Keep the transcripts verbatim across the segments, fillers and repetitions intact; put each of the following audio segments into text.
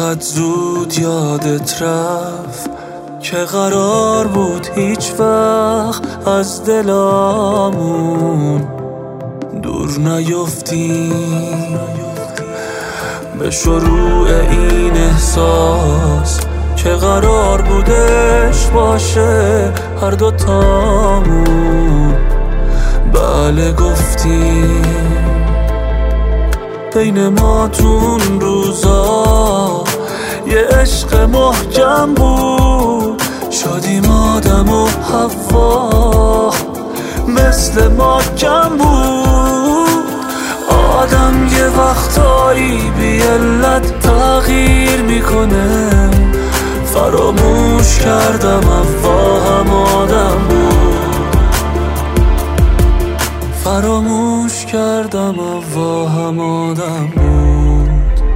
چقدر زود یادت رفت که قرار بود هیچ وقت از دلامون دور نیفتیم. به شروع این احساس که قرار بودش باشه هر دوتامون بله گفتیم. بین ما تون روزا یه عشق محکم بود، شدیم آدم و حوا مثل ما کم بود. آدم یه وقتایی بی علت تغییر میکنه، فراموش کردم اوا هم آدم بود، فراموش کردم اوا هم آدم بود.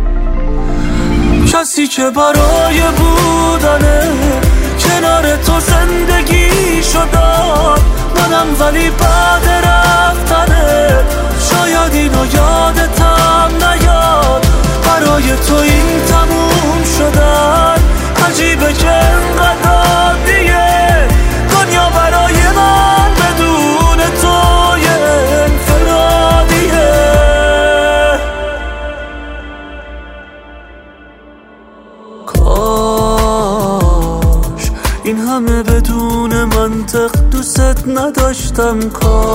کسی که برای بودنه کنار تو زندگی شدم منم، ولی بعد رفتنه شاید اینو یادتم نیاد. برای تو این تموم شدن عجیبه که انقدر عادیه، دنیا برای من بدون تو یه انفرادیه. کاش این همه بدون منطق دوست نداشتم،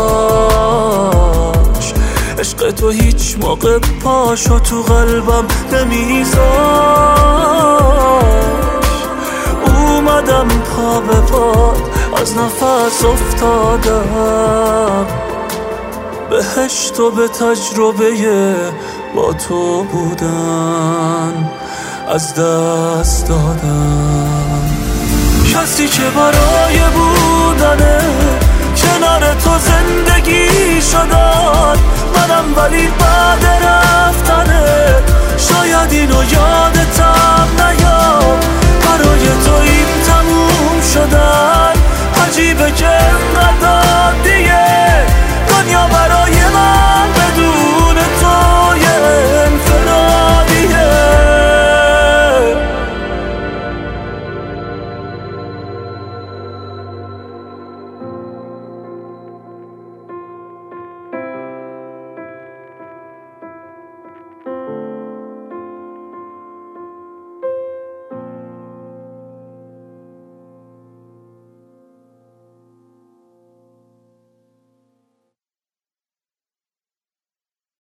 کاش عشق تو هیچ موقع پاشو تو قلبم نمیذاش. اومدم پا به پا از نفس افتادم، بهشت و به تجربه با تو بودن از دست دادم. کسی که برای بودنه کنار تو زندگی شدن منم، ولی بعد رفتنه شاید اینو یادت